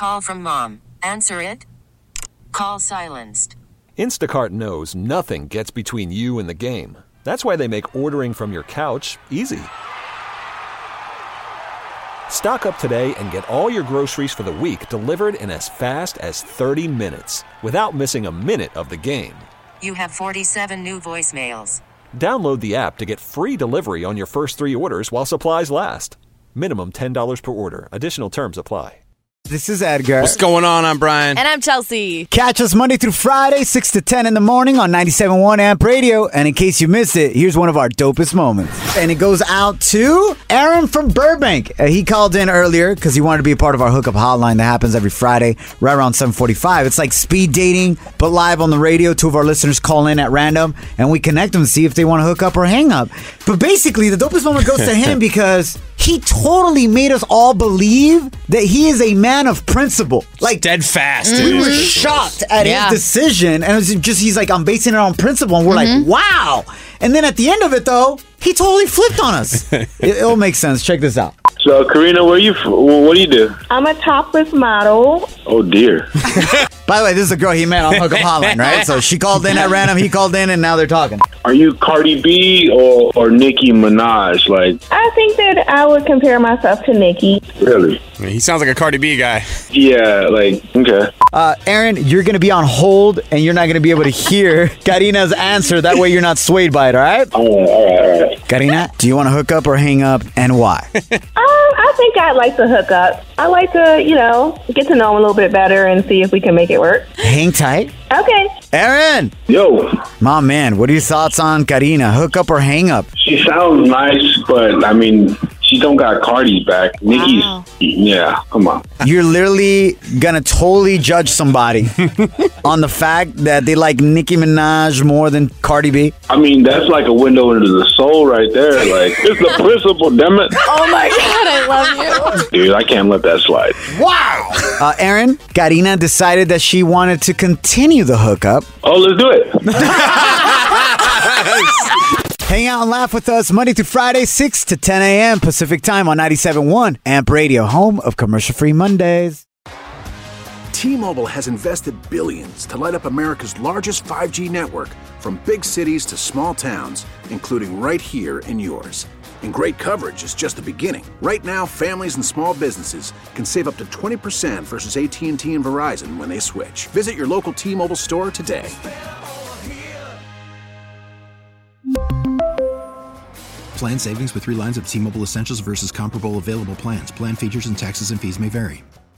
call from mom. Answer it. Call silenced. Instacart knows nothing gets between you and the game. That's why they make ordering from your couch easy. Stock up today and get all your groceries for the week delivered in as fast as 30 minutes without missing a minute of the game. You have 47 new voicemails. Download the app to get free delivery on your first 3 orders while supplies last. Minimum $10 per order. Additional terms apply. This is Edgar. What's going on? I'm Brian. And I'm Chelsea. Catch us Monday through Friday, 6 to 10 in the morning on 97.1 AMP Radio. And in case you missed it, here's one of our dopest moments. And it goes out to Aaron from Burbank. He called in earlier because he wanted to be a part of our hookup hotline that happens every Friday right around 7:45. It's like speed dating, but live on the radio. 2 of our listeners call in at random, and we connect them to see if they want to hook up or hang up. But basically, the dopest moment goes to him because he totally made us all believe that he is a man of principle. Like, steadfast. we were shocked at his decision, and it was just, he's like, I'm basing it on principle, and we're like, wow. And then at the end of it, though, he totally flipped on us. It'll make sense. Check this out. So, Karina, what do you do? I'm a topless model. Oh, dear. By the way, this is a girl he met on Hookup Hotline, right? So she called in at random, he called in, and now they're talking. Are you Cardi B or Nicki Minaj? Like, I think that I would compare myself to Nicki. really? He sounds like a Cardi B guy. Yeah, like, okay. Aaron, you're going to be on hold, and you're not going to be able to hear Karina's answer. That way you're not swayed by it, all right? All right. Karina, do you want to hook up or hang up, and why? I think I'd like to hook up. I like to, get to know him a little bit better and see if we can make it work. Hang tight. Okay. Aaron! Yo, My man, what are your thoughts on Karina? Hook up or hang up? she sounds nice, but, I mean, she don't got Cardi's back. Nicki's, yeah, come on. You're literally gonna totally judge somebody on the fact that they like Nicki Minaj more than Cardi B. I mean, that's like a window into the soul right there. Like, it's the principle, damn it. Oh my God, I love you. Dude, I can't let that slide. Wow! Aaron, Karina decided that she wanted to continue the hookup. Oh, let's do it. Hang out and laugh with us Monday through Friday, 6 to 10 a.m. Pacific Time on 97.1 AMP Radio, home of commercial-free Mondays. T-Mobile has invested billions to light up America's largest 5G network, from big cities to small towns, including right here in yours. And great coverage is just the beginning. Right now, families and small businesses can save up to 20% versus AT&T and Verizon when they switch. Visit your local T-Mobile store today. Plan savings with 3 lines of T-Mobile Essentials versus comparable available plans. Plan features and taxes and fees may vary.